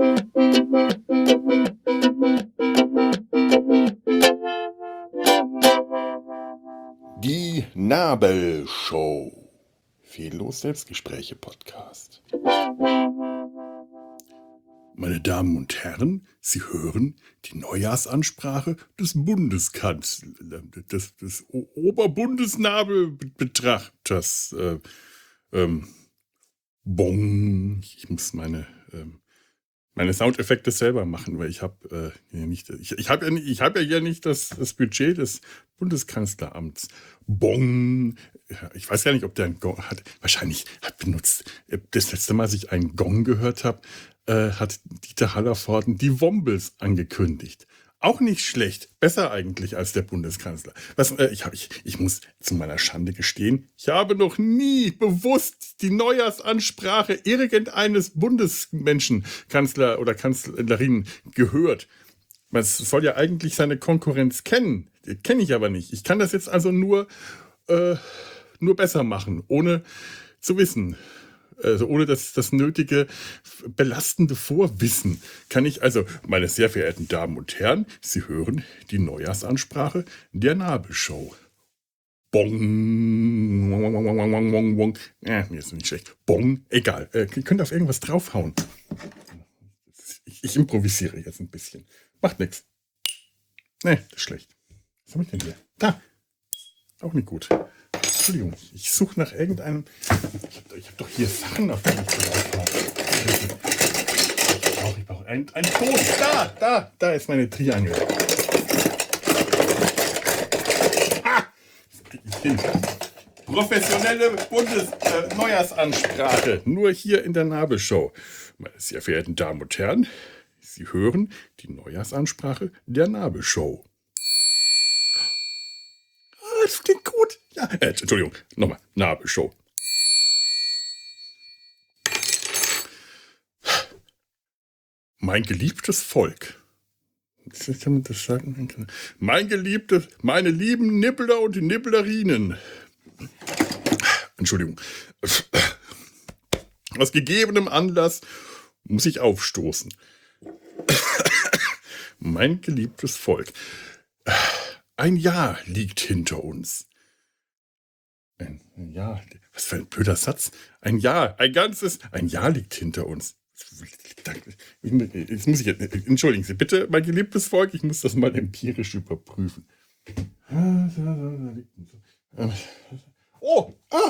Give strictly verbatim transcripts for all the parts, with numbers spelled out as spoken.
Die Nabelshow. Fehllos Selbstgespräche-Podcast. Meine Damen und Herren, Sie hören die Neujahrsansprache des Bundeskanzlers, des, des O- Oberbundesnabelbetrachters. Äh, ähm, Bong. Ich muss meine, ähm, meine Soundeffekte selber machen, weil ich habe äh, ja nicht, ich, ich habe ja, nicht- ich habe ja hier nicht das, das Budget des Bundeskanzleramts. Bong. Ja, ich weiß gar nicht, ob der einen Gong hat. Wahrscheinlich hat benutzt. Das letzte Mal, als ich einen Gong gehört habe, äh, hat Dieter Hallervorden die Wombles angekündigt. Auch nicht schlecht. Besser eigentlich als der Bundeskanzler. Was, äh, ich, hab, ich, ich muss zu meiner Schande gestehen, ich habe noch nie bewusst die Neujahrsansprache irgendeines Bundesmenschen, Kanzler oder Kanzlerin, gehört. Man soll ja eigentlich seine Konkurrenz kennen. Die kenne ich aber nicht. Ich kann das jetzt also nur, äh, nur besser machen, ohne zu wissen. Also ohne das, das nötige belastende Vorwissen kann ich also, meine sehr verehrten Damen und Herren, Sie hören die Neujahrsansprache der Nabelshow. Bong. Wong, wong, wong, wong, wong, wong. Ja, mir ist nicht schlecht. Bong. Egal. Äh, ihr könnt auf irgendwas draufhauen. Ich, ich improvisiere jetzt ein bisschen. Macht nichts. Nee, das ist schlecht. Was habe ich denn hier? Da. Auch nicht gut. Entschuldigung, ich suche nach irgendeinem. Ich habe hab doch hier Sachen, auf die ich drauf habe. Ich brauche ich brauch einen, einen Ton. Da, da, da ist meine Triangel. Ah, das krieg ich hin. Professionelle Bundes-Neujahrsansprache. Äh, Nur hier in der Nabelshow. Meine sehr verehrten Damen und Herren, Sie hören die Neujahrsansprache der Nabelshow. Das klingt gut. Ja, äh, Entschuldigung, nochmal. Nabelshow. Mein geliebtes Volk. Wie kann man das sagen? Mein geliebtes, meine lieben Nibbler und Nibblerinnen. Entschuldigung. Aus gegebenem Anlass muss ich aufstoßen. Mein geliebtes Volk. Ein Jahr liegt hinter uns. Ein, ein Jahr, was für ein blöder Satz. Ein Jahr, ein ganzes, ein Jahr liegt hinter uns. Jetzt muss ich, entschuldigen Sie bitte, mein geliebtes Volk, ich muss das mal empirisch überprüfen. Oh, ah!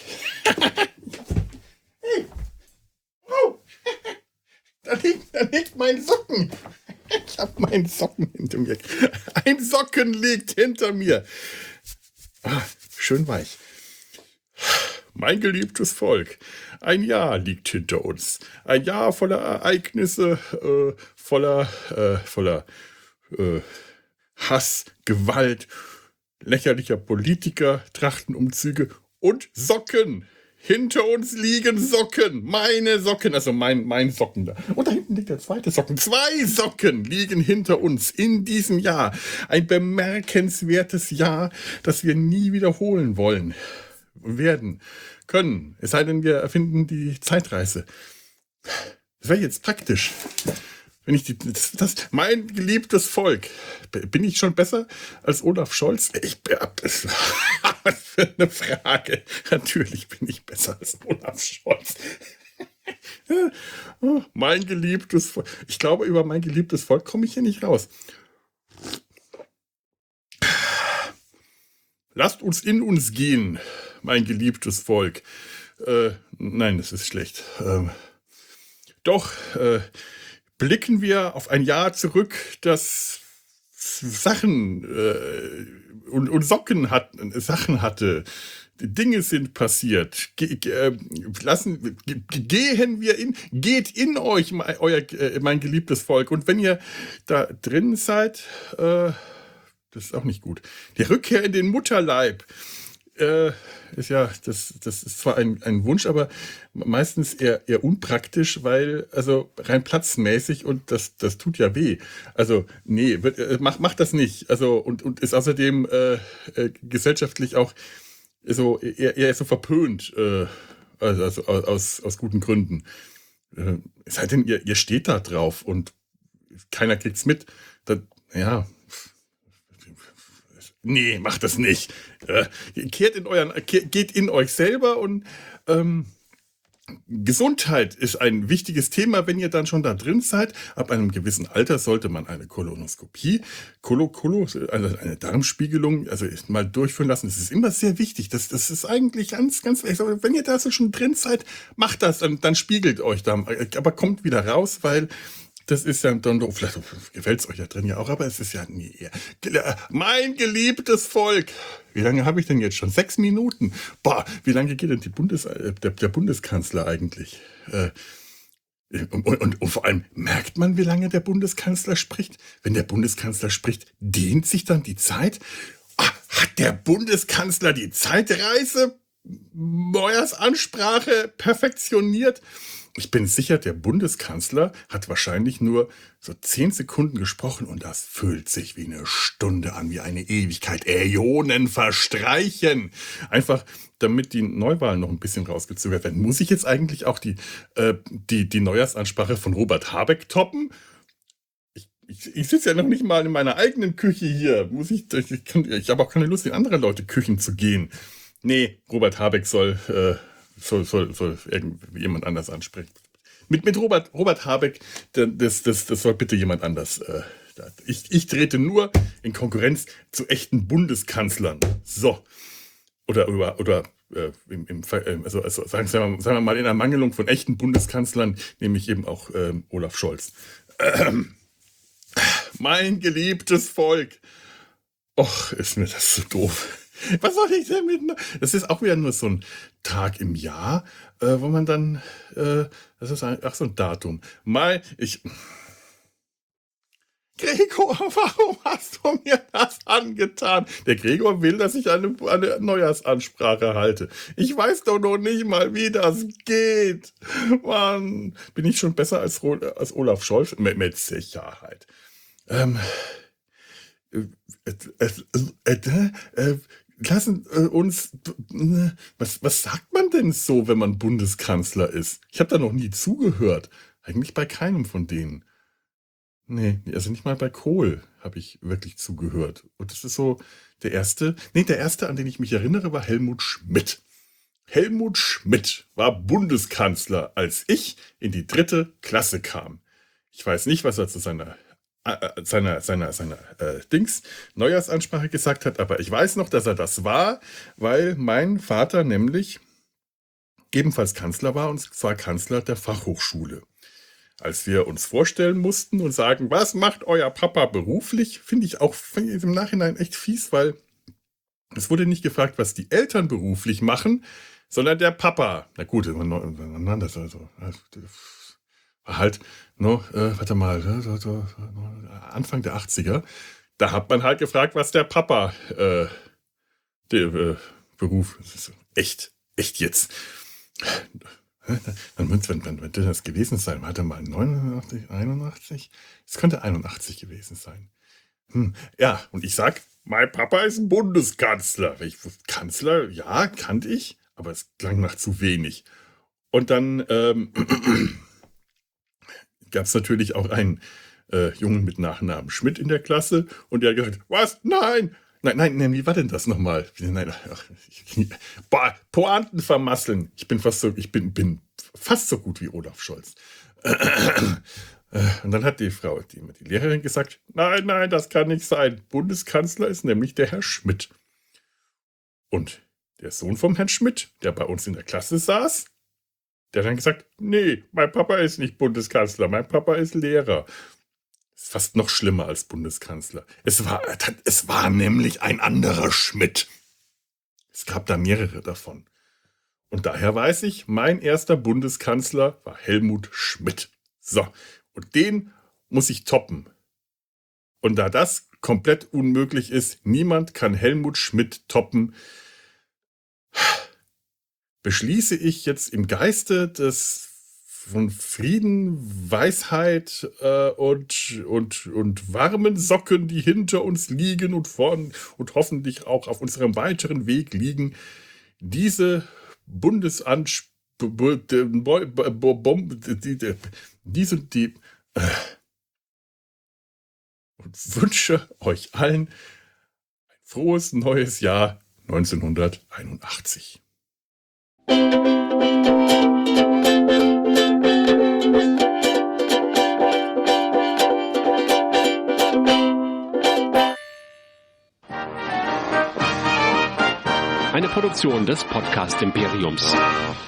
Hey! Oh! Da liegt, da liegt mein Socken. Ich habe meinen Socken hinter mir. Ein Socken liegt hinter mir. Ah, schön weich. Mein geliebtes Volk, ein Jahr liegt hinter uns. Ein Jahr voller Ereignisse, äh, voller, äh, voller äh, Hass, Gewalt, lächerlicher Politiker, Trachtenumzüge und Socken. Hinter uns liegen Socken. Meine Socken, also mein, mein Socken da. Und da hinten liegt der zweite Socken. Zwei Socken liegen hinter uns in diesem Jahr. Ein bemerkenswertes Jahr, das wir nie wiederholen wollen, werden, können. Es sei denn, wir erfinden die Zeitreise. Das wäre jetzt praktisch. Wenn ich die, das, das, mein geliebtes Volk. Bin ich schon besser als Olaf Scholz? Ich das, was für eine Frage. Natürlich bin ich besser als Olaf Scholz. Mein geliebtes Volk. Ich glaube, über mein geliebtes Volk komme ich hier nicht raus. Lasst uns in uns gehen, mein geliebtes Volk. Äh, nein, das ist schlecht. Ähm, doch, äh, blicken wir auf ein Jahr zurück, das Sachen äh, und, und Socken hat, Sachen hatte. Dinge sind passiert. Ge, ge, lassen, ge, gehen wir in, geht in euch, mein, euer, äh, mein geliebtes Volk. Und wenn ihr da drin seid, äh, das ist auch nicht gut. Die Rückkehr in den Mutterleib. Äh, ist ja, das, das ist zwar ein, ein Wunsch, aber meistens eher, eher unpraktisch, weil, also rein platzmäßig und das, das tut ja weh. Also, nee, wird, äh, mach, mach das nicht. Also, und, und ist außerdem äh, äh, gesellschaftlich auch so eher, eher so verpönt, äh, also, also aus, aus guten Gründen. Äh, es sei denn, ihr, ihr steht da drauf und keiner kriegt's mit. Dann, ja, nee, macht das nicht. Äh, kehrt in euren, ke- geht in euch selber und ähm, Gesundheit ist ein wichtiges Thema, wenn ihr dann schon da drin seid. Ab einem gewissen Alter sollte man eine Kolonoskopie, Kolo, Kolo, also eine Darmspiegelung, also mal durchführen lassen. Das ist immer sehr wichtig. Das, das ist eigentlich ganz, ganz, also wenn ihr da so schon drin seid, macht das, dann, dann spiegelt euch da, aber kommt wieder raus, weil das ist ja dann doch, vielleicht gefällt es euch ja drin ja auch, aber es ist ja nie. Mein geliebtes Volk. Wie lange habe ich denn jetzt schon? Sechs Minuten. Boah, wie lange geht denn die Bundes, äh, der, der Bundeskanzler eigentlich? Äh, und, und, und vor allem, merkt man, wie lange der Bundeskanzler spricht? Wenn der Bundeskanzler spricht, dehnt sich dann die Zeit? Ah, hat der Bundeskanzler die Zeitreise Neujahrsansprache perfektioniert? Ich bin sicher, der Bundeskanzler hat wahrscheinlich nur so zehn Sekunden gesprochen und das fühlt sich wie eine Stunde an, wie eine Ewigkeit. Äonen verstreichen. Einfach, damit die Neuwahlen noch ein bisschen rausgezögert werden. Muss ich jetzt eigentlich auch die, äh, die, die Neujahrsansprache von Robert Habeck toppen? Ich, ich, ich sitze ja noch nicht mal in meiner eigenen Küche hier. Muss ich, ich, kann, ich habe auch keine Lust, in andere Leute Küchen zu gehen. Nee, Robert Habeck soll... Äh, soll, soll, soll jemand anders ansprechen. Mit, mit Robert, Robert Habeck, das, das, das soll bitte jemand anders. Äh, ich, ich trete nur in Konkurrenz zu echten Bundeskanzlern. So. Oder, oder, oder äh, im, im, also, also sagen, sagen, wir, sagen wir mal, in Ermangelung von echten Bundeskanzlern nehme ich eben auch ähm, Olaf Scholz. Ähm, mein geliebtes Volk. Och, ist mir das so doof. Was soll ich denn mit... Das ist auch wieder nur so ein Tag im Jahr, äh, wo man dann... Äh, das ist ein, ach, so ein Datum. Mai, ich... Gregor, warum hast du mir das angetan? Der Gregor will, dass ich eine, eine Neujahrsansprache halte. Ich weiß doch noch nicht mal, wie das geht. Mann, bin ich schon besser als, als Olaf Scholz? Mit, mit Sicherheit. Ähm... Äh, äh, äh, äh, lassen äh, uns. Äh, was, was sagt man denn so, wenn man Bundeskanzler ist? Ich habe da noch nie zugehört. Eigentlich bei keinem von denen. Nee, also nicht mal bei Kohl habe ich wirklich zugehört. Und das ist so der erste. Nee, der erste, an den ich mich erinnere, war Helmut Schmidt. Helmut Schmidt war Bundeskanzler, als ich in die dritte Klasse kam. Ich weiß nicht, was er zu seiner seiner, seiner, seiner äh, Dings Neujahrsansprache gesagt hat, aber ich weiß noch, dass er das war, weil mein Vater nämlich ebenfalls Kanzler war und zwar Kanzler der Fachhochschule. Als wir uns vorstellen mussten und sagen, was macht euer Papa beruflich, finde ich auch find ich im Nachhinein echt fies, weil es wurde nicht gefragt, was die Eltern beruflich machen, sondern der Papa. Na gut, das also, war halt, no, äh, warte mal, so, so, Anfang der achtziger, da hat man halt gefragt, was der Papa, äh, der äh, Beruf, das ist echt, echt jetzt. Wann könnte wann, wann das gewesen sein? Warte mal, neunundachtzig, einundachtzig? Es könnte einundachtzig gewesen sein. Hm, ja, und ich sag, mein Papa ist ein Bundeskanzler. Ich, Kanzler, ja, kannte ich, aber es klang nach zu wenig. Und dann, ähm, gab es natürlich auch einen äh, Jungen mit Nachnamen Schmidt in der Klasse und der hat gesagt, was? Nein! Nein, nein, nein, wie war denn das nochmal? Nein, ach, ich, boah, Pointen vermasseln. Ich bin fast so, ich bin, bin fast so gut wie Olaf Scholz. Und dann hat die Frau, die, die Lehrerin gesagt, nein, nein, das kann nicht sein. Bundeskanzler ist nämlich der Herr Schmidt. Und der Sohn vom Herrn Schmidt, der bei uns in der Klasse saß, der hat dann gesagt, nee, mein Papa ist nicht Bundeskanzler, mein Papa ist Lehrer. Ist fast noch schlimmer als Bundeskanzler. Es war, es war nämlich ein anderer Schmidt. Es gab da mehrere davon. Und daher weiß ich, mein erster Bundeskanzler war Helmut Schmidt. So, und den muss ich toppen. Und da das komplett unmöglich ist, niemand kann Helmut Schmidt toppen, beschließe ich jetzt im Geiste des von Frieden, Weisheit äh, und, und, und warmen Socken, die hinter uns liegen und vorn und hoffentlich auch auf unserem weiteren Weg liegen, diese Bundesansprache b- b- d- boy- b- b- bom- die, die, die sind die. Äh, und wünsche euch allen ein frohes neues Jahr neunzehnhunderteinundachtzig. Eine Produktion des Podcast Imperiums.